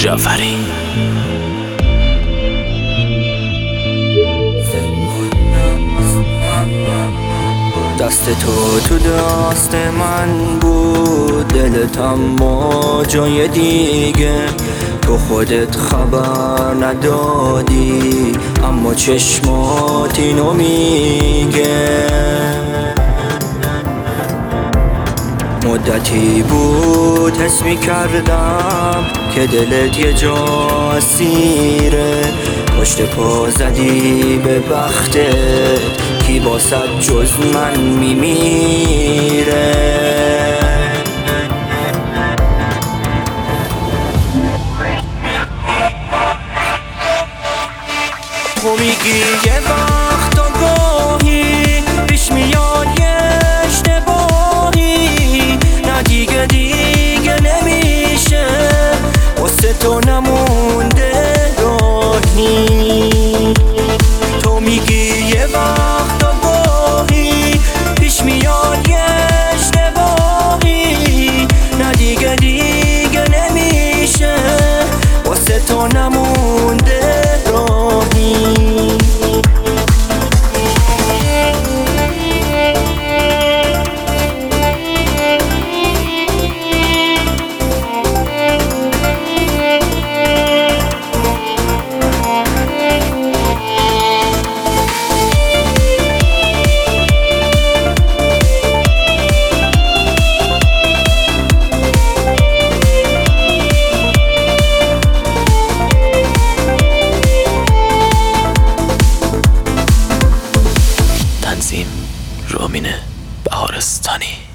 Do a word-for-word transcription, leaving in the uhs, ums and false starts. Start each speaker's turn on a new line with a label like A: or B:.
A: جعفری.
B: دست تو تو دست من بود، دلت اما جای دیگه. تو خودت خبر ندادی اما چشمات اینو میگه. مدتی بود حس میکردم که دلت یه جا اسیره. پشت پا زدی به بختت، کی باست جز من میمیره. تو میگی یه وقت آگاهی پیش میاد یه اشتباهی، نه دیگه دیگه نمیشه واسه تو نمونده راهی. تو میگی یه وقت آگاهی پیش میاد یه اشتباهی، نه دیگه دیگه نمیشه واسه تو نمونده راهی.
A: تنظیم رامین بهارستانی.